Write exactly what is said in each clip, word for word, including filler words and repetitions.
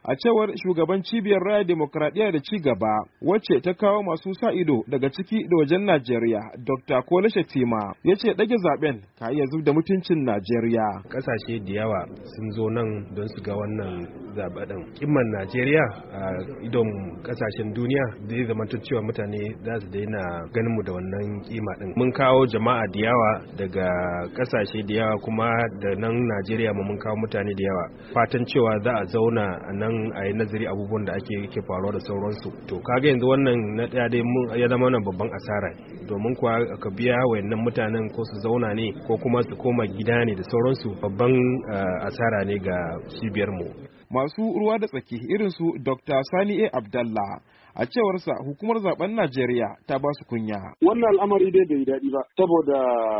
A cewar shugaban cibiyar raya demokradiyya da ci gaba wacce ta kawo masu sa ido daga ciki da wajen Najeriya, Dokta Kola Shatima ya ce ɗage zaben ka iya zub da mutuncin Najeriya. Ƙasashe da yawa sun zo nan don su ga wannan zaɓen. Kimman Najeriya a idon ƙasashen duniya zai zama cewa mutane za su daina ganin mu da wannan kima ɗin. Mun kawo jama'a da yawa daga ƙasashe da yawa kuma da nan Najeriya mun kawo mutane da yawa. Fatan cewa za a zauna a nan a yi nazari abubuwan da ake ke faruwa da sauransu. To kaga yanzu wannan na ɗaya dai ya zama wannan babban asara domin kuwa ka biya wayannan mutanen ko su zauna ne ko kuma su koma gida ne da sauransu babban asara ne ga cibiyar mu. Masu ruwa da tsaki irin su Dokta Sani A. Abdallah a cewarsa hukumar zaben Najeriya ta ba su kunya. Wannan al'amari dai bai daɗi ba saboda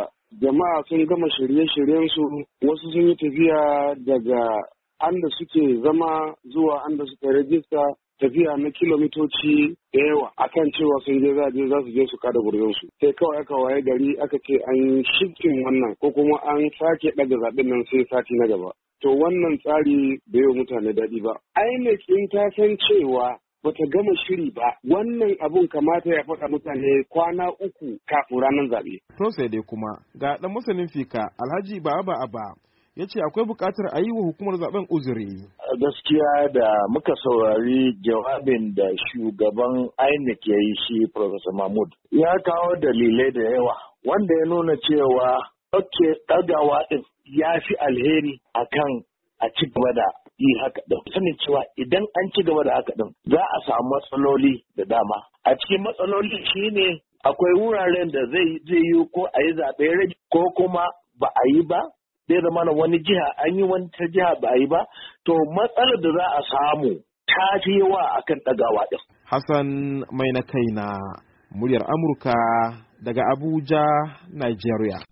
jama'a sun gama shirye-shiryen su, wasu sun yi tafiya daga anda suke zama zuwa anda suka rajista tafiya na kilomitoci da yawa akan cewa sun je za je za su je su kada gurbinsu sai kawai aka waye gari aka ce an shifting wannan ko kuma an sake ɗaga zaɓen nan sai sati na gaba. To wannan tsari bai wa mutane daɗi ba. I N E C in ta san cewa bata gama shiri ba, wannan abun kamata ya faɗa mutane kwana uku kafin ranar zaɓe. To sai dai kuma ga ɗan masanin fika Alhaji Baba Aba ya ce akwai buƙatar a yi wa hukumar zaben uzuri. Gaskiya da muka saurari jawabin da shugaban I N E C ya yi shi Professor Mahmud ya kawo dalilai da yawa wanda ya nuna cewa ɗauke ɗagawa ɗin ya fi alheri akan a ci gaba da yi haka ɗin. Sanin cewa idan an ci gaba da haka ɗin za a samu matsaloli da dama. A cikin matsaloli shine akwai wuraren da zai yi ko a yi zaɓe rage ko kuma ba a yi ba. Zai zama na wani jiha an yi wani ta jiha ba a yi ba, to matsalar da za a samu ta fi yawa akan ɗagawa ɗin. Hassan mai na kai na muryar Amurka daga Abuja, Nigeria.